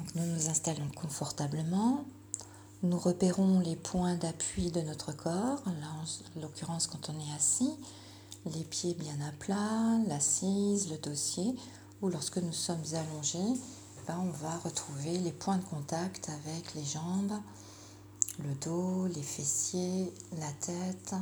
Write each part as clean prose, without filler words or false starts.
Donc nous nous installons confortablement. Nous repérons les points d'appui de notre corps. Là, en l'occurrence, quand on est assis, les pieds bien à plat, l'assise, le dossier. Ou lorsque nous sommes allongés, on va retrouver les points de contact avec les jambes, le dos, les fessiers, la tête.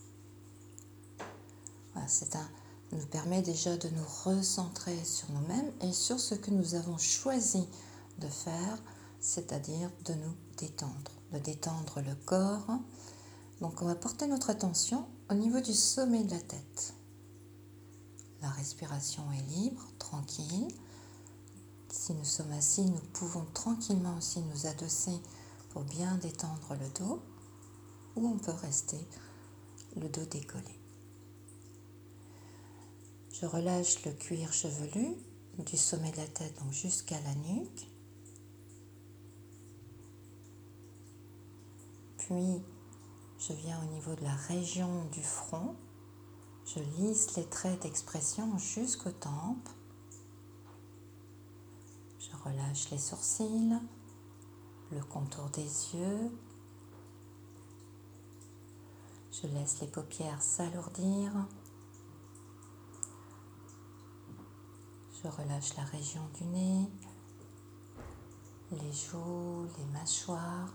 Voilà, nous permet déjà de nous recentrer sur nous-mêmes et sur ce que nous avons choisi de faire, c'est-à-dire de nous détendre, de détendre le corps. Donc on va porter notre attention au niveau du sommet de la tête. La respiration est libre, tranquille. Si nous sommes assis, nous pouvons tranquillement aussi nous adosser pour bien détendre le dos, ou on peut rester le dos décollé. Je relâche le cuir chevelu du sommet de la tête donc jusqu'à la nuque. Puis, je viens au niveau de la région du front. Je lisse les traits d'expression jusqu'aux tempes. Je relâche les sourcils, le contour des yeux. Je laisse les paupières s'alourdir. Je relâche la région du nez, les joues, les mâchoires.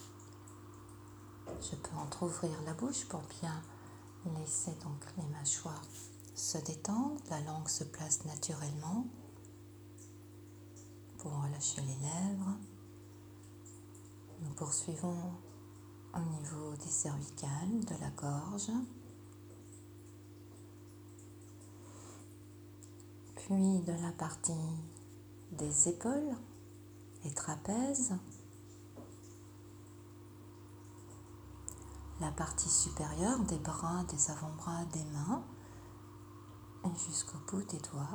Je peux entrouvrir la bouche pour bien laisser donc les mâchoires se détendre. La langue se place naturellement pour relâcher les lèvres. Nous poursuivons au niveau des cervicales, de la gorge. Puis de la partie des épaules, les trapèzes. La partie supérieure des bras, des avant-bras, des mains et jusqu'au bout des doigts.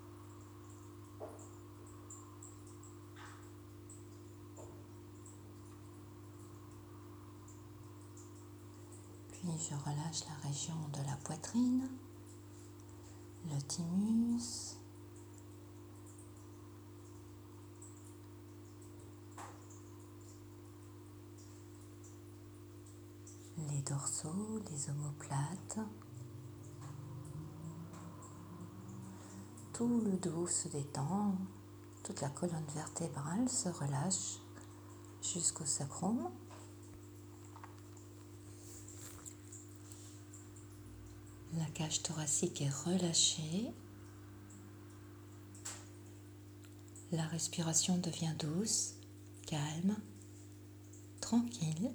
Puis je relâche la région de la poitrine, le thymus, les dorsaux, les omoplates. Tout le dos se détend, toute la colonne vertébrale se relâche jusqu'au sacrum. La cage thoracique est relâchée. La respiration devient douce, calme, tranquille.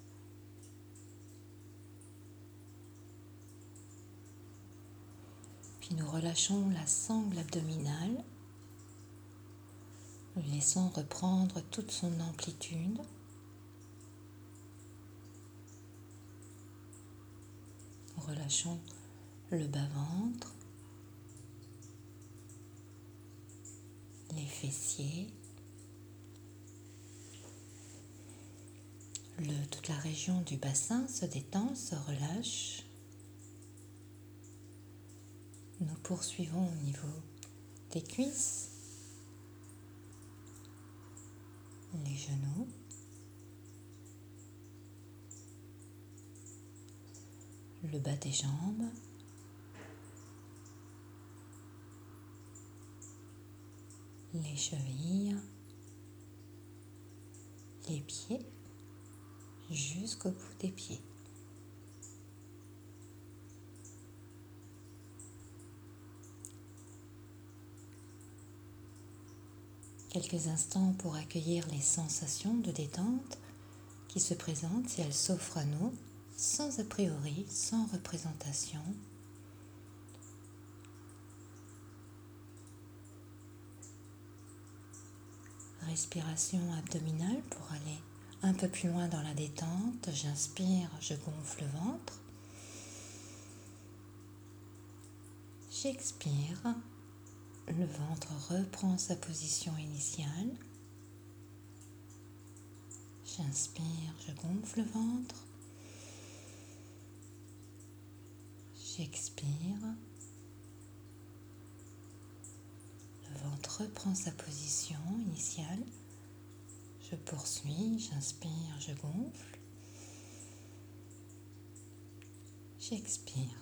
Puis nous relâchons la sangle abdominale, nous laissons reprendre toute son amplitude. Nous relâchons le bas-ventre, les fessiers, toute la région du bassin se détend, se relâche. Nous poursuivons au niveau des cuisses, les genoux, le bas des jambes, les chevilles, les pieds, jusqu'au bout des pieds. Quelques instants pour accueillir les sensations de détente qui se présentent si elles s'offrent à nous, sans a priori, sans représentation. Respiration abdominale pour aller un peu plus loin dans la détente. J'inspire, je gonfle le ventre. J'expire, le ventre reprend sa position initiale. J'inspire, je gonfle le ventre. J'expire. Le ventre reprend sa position initiale. Je poursuis, j'inspire, je gonfle. J'expire.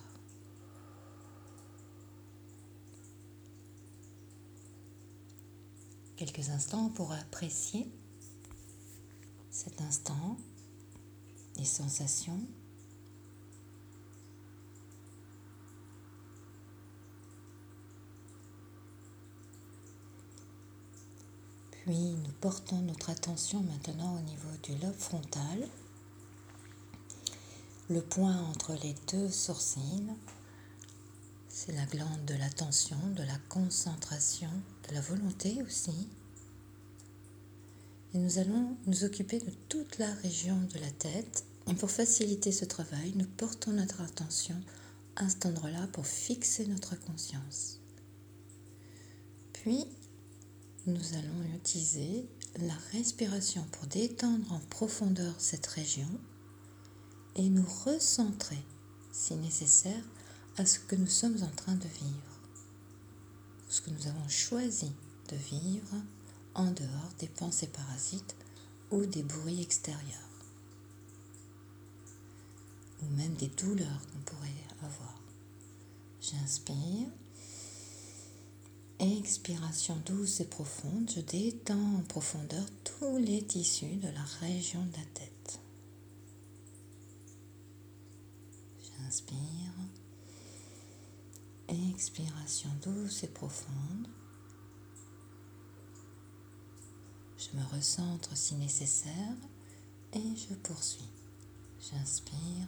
Quelques instants pour apprécier cet instant, les sensations. Puis nous portons notre attention maintenant au niveau du lobe frontal, le point entre les deux sourcils. C'est la glande de l'attention, de la concentration, de la volonté aussi. Et nous allons nous occuper de toute la région de la tête. Et pour faciliter ce travail, nous portons notre attention à cet endroit-là pour fixer notre conscience. Puis, nous allons utiliser la respiration pour détendre en profondeur cette région et nous recentrer, si nécessaire, à ce que nous sommes en train de vivre, ce que nous avons choisi de vivre en dehors des pensées parasites ou des bruits extérieurs, ou même des douleurs qu'on pourrait avoir. J'inspire, expiration douce et profonde, je détends en profondeur tous les tissus de la région de la tête. J'inspire, expiration douce et profonde. Je me recentre si nécessaire et je poursuis. J'inspire,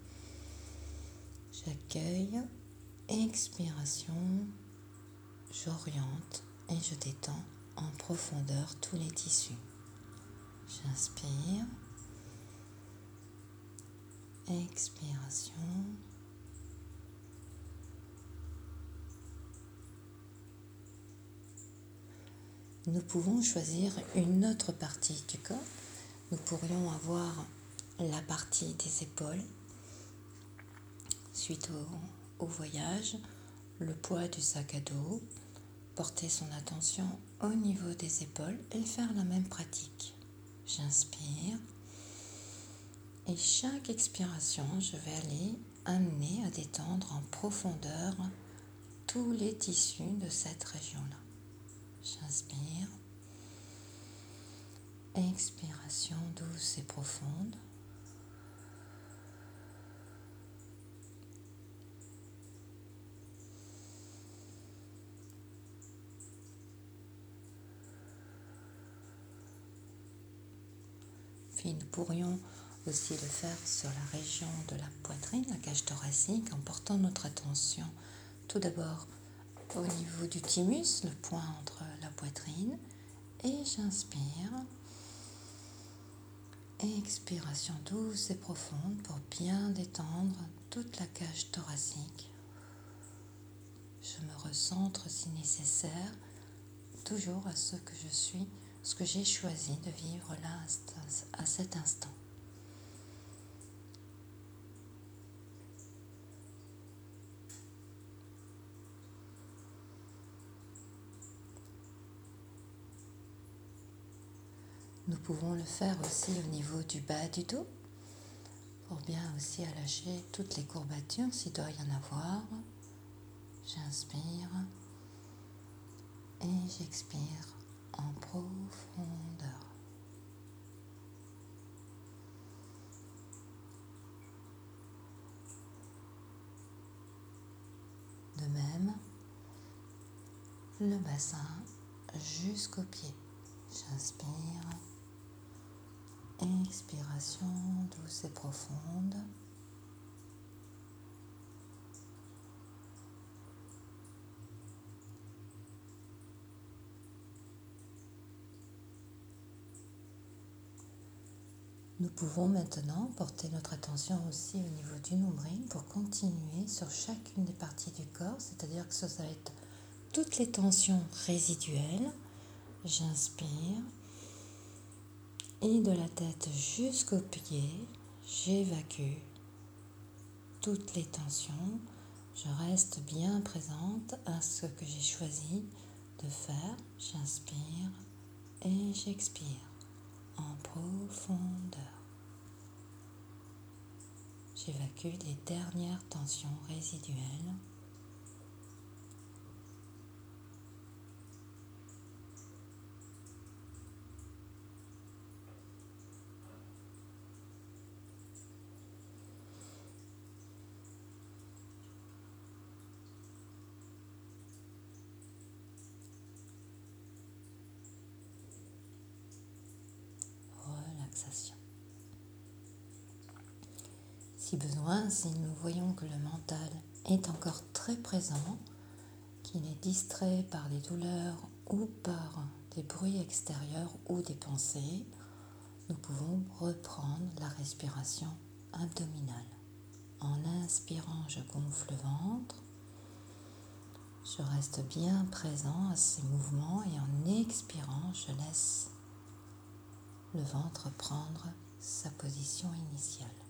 j'accueille, expiration, j'oriente et je détends en profondeur tous les tissus. J'inspire, expiration, nous pouvons choisir une autre partie du corps. Nous pourrions avoir la partie des épaules. Suite au voyage, le poids du sac à dos, porter son attention au niveau des épaules et faire la même pratique. J'inspire et chaque expiration, je vais aller amener à détendre en profondeur tous les tissus de cette région-là. J'inspire, expiration douce et profonde. Puis nous pourrions aussi le faire sur la région de la poitrine, la cage thoracique, en portant notre attention tout d'abord au niveau du thymus, le point entre la poitrine, et j'inspire. Expiration douce et profonde pour bien détendre toute la cage thoracique. Je me recentre si nécessaire, toujours à ce que je suis, ce que j'ai choisi de vivre là à cet instant. Nous pouvons le faire aussi au niveau du bas du dos, pour bien aussi allâcher toutes les courbatures s'il doit y en avoir. J'inspire et j'expire en profondeur. De même, le bassin jusqu'aux pieds. J'inspire, expiration douce et profonde. Nous pouvons maintenant porter notre attention aussi au niveau du nombril pour continuer sur chacune des parties du corps, c'est-à-dire que ça va être toutes les tensions résiduelles. J'inspire et de la tête jusqu'aux pieds, j'évacue toutes les tensions. Je reste bien présente à ce que j'ai choisi de faire. J'inspire et j'expire. en profondeur. J'évacue les dernières tensions résiduelles. Relaxation. Si besoin, si nous voyons que le mental est encore très présent, qu'il est distrait par des douleurs ou par des bruits extérieurs ou des pensées, nous pouvons reprendre la respiration abdominale. En inspirant, je gonfle le ventre, je reste bien présent à ces mouvements et en expirant, je laisse le ventre prendre sa position initiale.